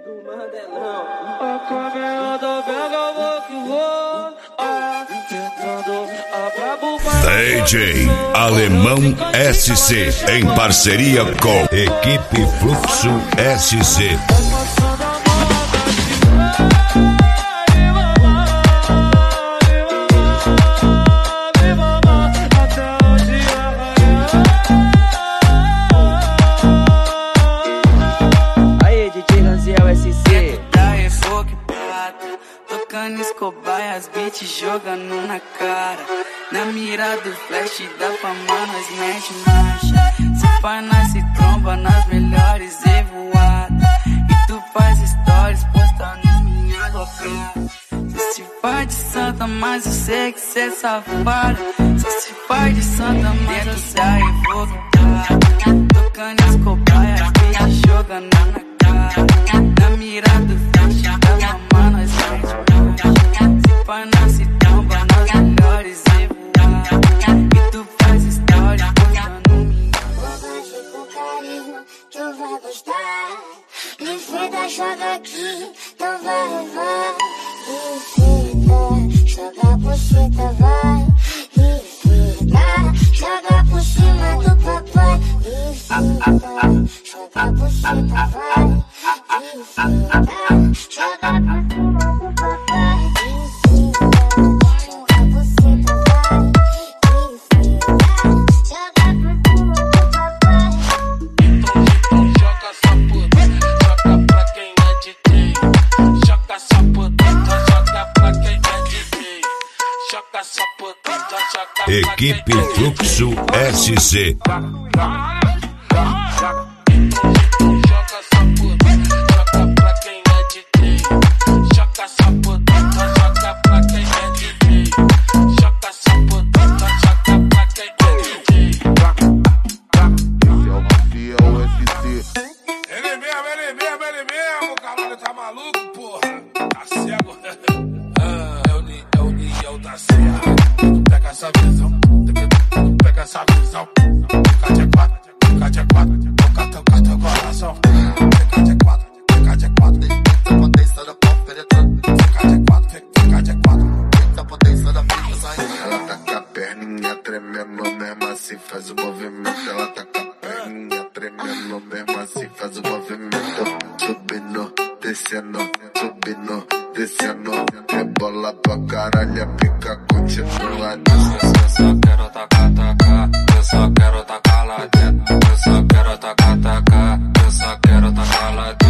do Mandelão. A caminhada pega o vou que vou, tentando acabar. DJ Alemão SC, em parceria com Equipe Fluxo SC. Escobar, as beats jogando na cara. Na mira do flash da fama nós mete marcha. Se pai nasce tromba nas melhores evoadas. E tu faz stories postando minha cara. Cê se faz de santa, mas eu sei que cê é safada. Cê se faz de santa, mas eu sei evocar. Tocando Escobar, as beats jogando na cara. Na mira do flash da fama nós mete marcha. Pai nasce tromba nas melhores evoadas. E tu faz história postando mim. Hoje com carisma, tu vai gostar. Enfeita, joga aqui, então vai. Enfeita, joga por cima, vai. Enfeita, joga por cima do papai. Enfeita, joga por cima, vai. Enfeita, joga por cima do papai. Equipe Fluxo SC. Ele mesmo, caralho, tá maluco, porra? Tá cego. É o Niel da Serra. Pega essa visão, pega essa visão. Fica de quatro, toca teu coração. Fica de quatro, eita potência da pau penetrando. Fica de quatro, eita potência da vida saindo. Ela tá com a perninha tremendo, mesmo assim faz o movimento. Ela tá com a perninha tremendo, mesmo assim faz o movimento. Subindo, descendo, subindo, descendo. Rebola pra caralho, pica, continua. Eu só quero tacar, eu só quero tacar lá dentro. Eu só quero tacar, eu só quero tacar lá dentro.